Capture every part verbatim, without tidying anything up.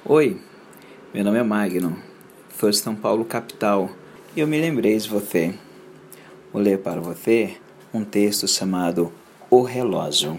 Oi, meu nome é Magno, sou de São Paulo, capital, e eu me lembrei de você. Vou ler para você um texto chamado O Relógio.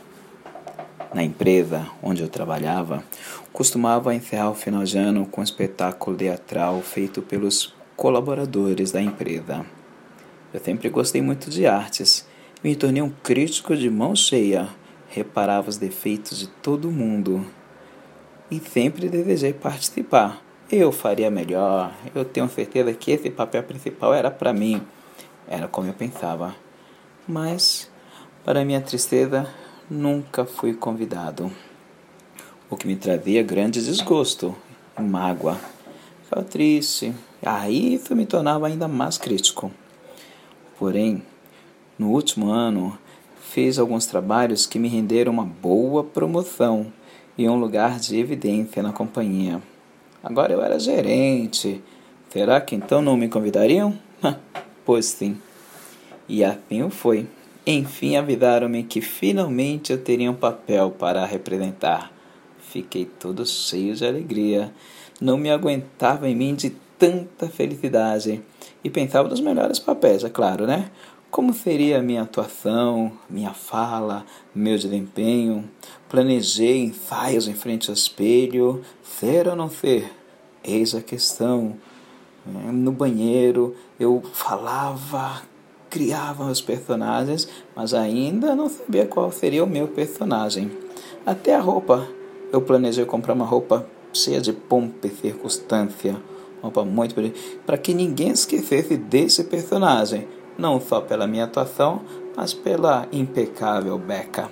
Na empresa onde eu trabalhava, costumava encerrar o final de ano com um espetáculo teatral feito pelos colaboradores da empresa. Eu sempre gostei muito de artes, me tornei um crítico de mão cheia, reparava os defeitos de todo mundo e sempre desejei participar. Eu faria melhor, eu tenho certeza que esse papel principal era para mim, era como eu pensava. Mas, para minha tristeza, nunca fui convidado, o que me trazia grande desgosto e mágoa. Ficava triste, aí isso me tornava ainda mais crítico. Porém, no último ano, fiz alguns trabalhos que me renderam uma boa promoção e um lugar de evidência na companhia. Agora eu era gerente. Será que então não me convidariam? Pois sim. E assim foi. Enfim avisaram-me que finalmente eu teria um papel para representar. Fiquei todo cheio de alegria. Não me aguentava em mim de tanta felicidade. E pensava nos melhores papéis, é claro, né? Como seria a minha atuação, minha fala, meu desempenho? Planejei ensaios em frente ao espelho, ser ou não ser? Eis a questão. No banheiro eu falava, criava os personagens, mas ainda não sabia qual seria o meu personagem. Até a roupa. Eu planejei comprar uma roupa cheia de pompa e circunstância, uma roupa muito bonita, para que ninguém esquecesse desse personagem. Não só pela minha atuação, mas pela impecável beca.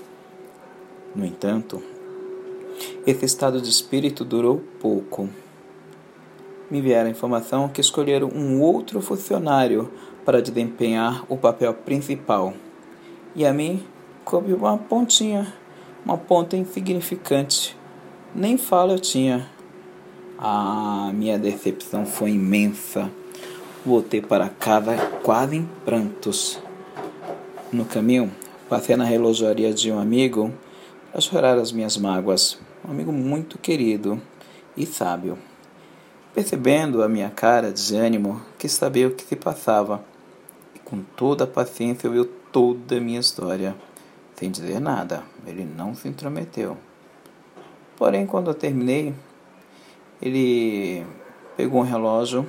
No entanto, esse estado de espírito durou pouco. Me vieram a informação que escolheram um outro funcionário para desempenhar o papel principal. E a mim coube uma pontinha, uma ponta insignificante. Nem fala eu tinha. Ah, minha decepção foi imensa. Voltei para casa quase em prantos. No caminho, passei na relojoaria de um amigo para chorar as minhas mágoas. Um amigo muito querido e sábio. Percebendo a minha cara de desânimo, quis saber o que se passava. E com toda a paciência ouviu toda a minha história. Sem dizer nada, ele não se intrometeu. Porém, quando eu terminei, ele pegou um relógio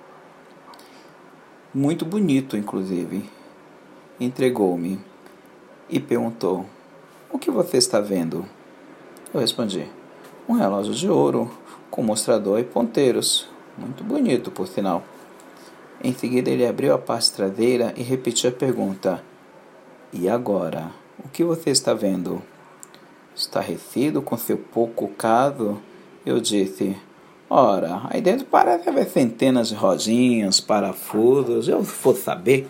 muito bonito, inclusive, entregou-me e perguntou: "O que você está vendo?" Eu respondi: "Um relógio de ouro com mostrador e ponteiros, muito bonito, por sinal." Em seguida ele abriu a parte traseira e repetiu a pergunta: "E agora, o que você está vendo?" Estarrecido com seu pouco caso, eu disse: "Ora, aí dentro parece haver centenas de rodinhas, parafusos, eu vou saber."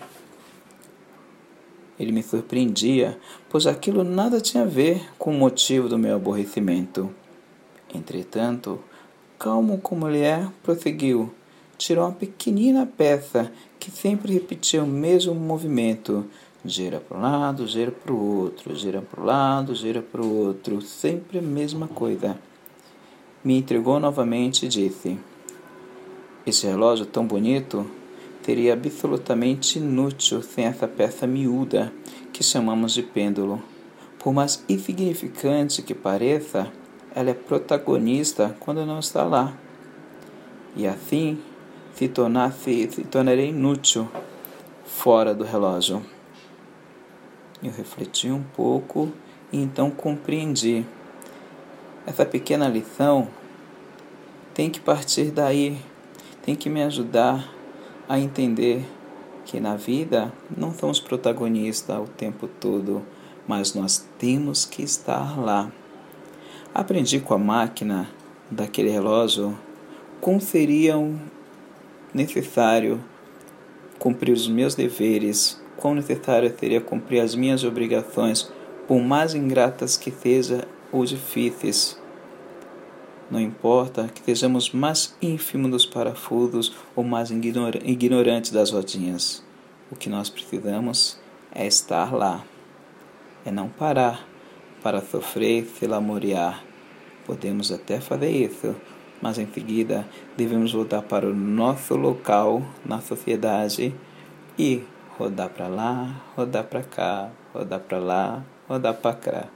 Ele me surpreendia, pois aquilo nada tinha a ver com o motivo do meu aborrecimento. Entretanto, calmo como ele é, prosseguiu. Tirou uma pequenina peça que sempre repetia o mesmo movimento. Gira para um lado, gira para o outro, gira para o lado, gira para o outro, sempre a mesma coisa. Me entregou novamente e disse: "Esse relógio tão bonito seria absolutamente inútil sem essa peça miúda que chamamos de pêndulo. Por mais insignificante que pareça, ela é protagonista quando não está lá. E assim se, tornasse, se tornaria inútil fora do relógio." Eu refleti um pouco e então compreendi. Essa pequena lição tem que partir daí, tem que me ajudar a entender que na vida não somos protagonistas o tempo todo, mas nós temos que estar lá. Aprendi com a máquina daquele relógio como seria necessário cumprir os meus deveres, quão necessário seria cumprir as minhas obrigações, por mais ingratas que sejam ou difíceis. Não importa que sejamos mais ínfimos dos parafusos ou mais ignorantes das rodinhas. O que nós precisamos é estar lá. É não parar para sofrer e se lamorear Podemos até fazer isso, mas em seguida devemos voltar para o nosso local na sociedade e rodar para lá, rodar para cá, rodar para lá, rodar para cá.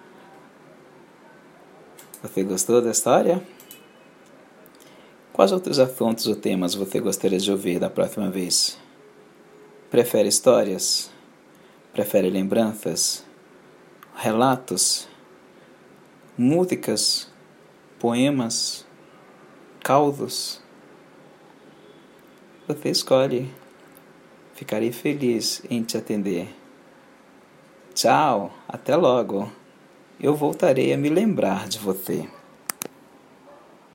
Você gostou da história? Quais outros assuntos ou temas você gostaria de ouvir da próxima vez? Prefere histórias? Prefere lembranças? Relatos? Músicas? Poemas? Causos? Você escolhe. Ficarei feliz em te atender. Tchau, até logo. Eu voltarei a me lembrar de você.